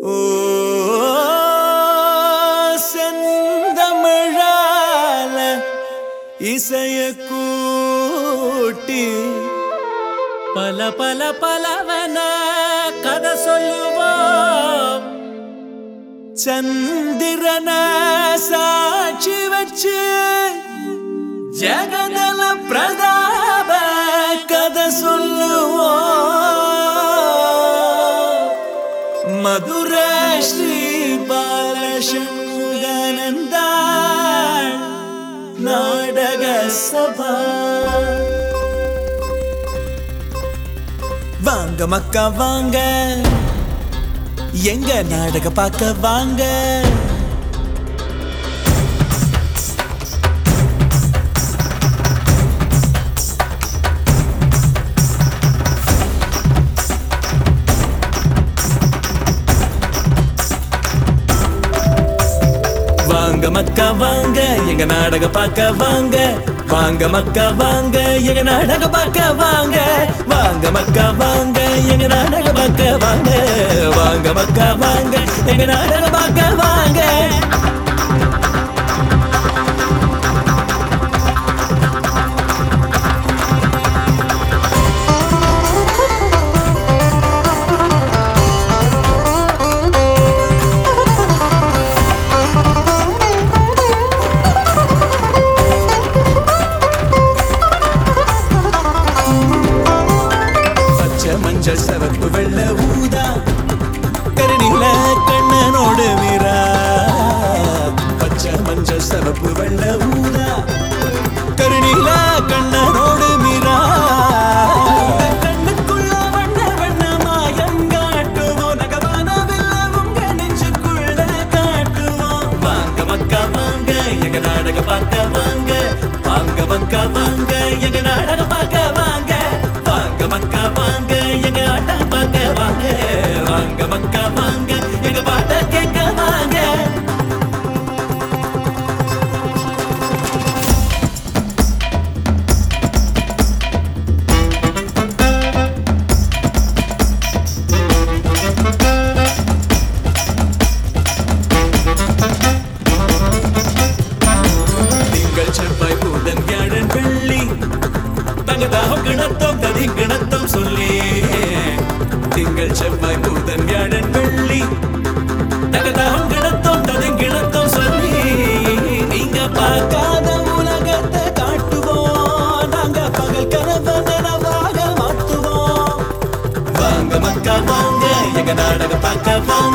ஓ செந்தமிழால இசைய கூட்டி பல பல பலவன கதை சொல்லுவோம். சந்திரன சாட்சி வச்சு ஜெகதல பிரதாப கதை சொல்லுவோம். மதுர ஸ்ரீ பாலசண்முகானந்த நாடக சபா. வாங்க மக்கா வாங்க, எங்க நாடக பார்க்க வாங்க. வாங்க மக்கா வாங்க, எங்க நாடக பார்க்க வாங்க. வாங்க மக்கா வாங்க, எங்க நாடக பார்க்க வாங்க. வாங்க மக்கா வாங்க, எங்க நாடக பார்க்க வாங்க. வாங்க மக்கா வாங்க, எங்க நாடக பார்க்க வாங்க. மஞ்சள் சரப்பு வெள்ள ஊதா கருணில கண்ணனோடு மீரா. பச்சை மஞ்சள் சரப்பு வெள்ள ஊதா கருணில கண்ணனோடு மீரா. கண்ணுக்குள்ள வண்ண வண்ண மாயம் காட்டுவோம். நகவானவில்ல உங்க நெஞ்சுக்குள்ள காட்டுவோம். வாங்க மக்கா வாங்க, எங்க நாடக பார்க்க வாங்க. வாங்க மக்கா வாங்க, எங்க நாடக பார்க்க வாங்க. வாங்க மக்கா வாங்க, எங்க ஆட்டம் பார்க்க வாங்க. வாங்க மக்கா வாங்க, எங்க பாட்ட கேட்க வாங்க. திங்கள் செவ்வாய் புதன் வியாழன் வெள்ளி தங்கதாகம் கிணத்தோம் கதி கிணத்தோம் சொல்லி. திங்கள் செவ்வாய் புதன் வியாழன் வெள்ளி தங்கதாகம் கிணத்தோம் கதி கிணத்தோம் சொல்லி. நீங்க பார்க்காத உலகத்தை காட்டுவோம். நாங்க பகல் கனவை நனவாக மாற்றுவோம். வாங்க மக்கா வாங்க, எங்க நாடக பார்க்க வாங்க.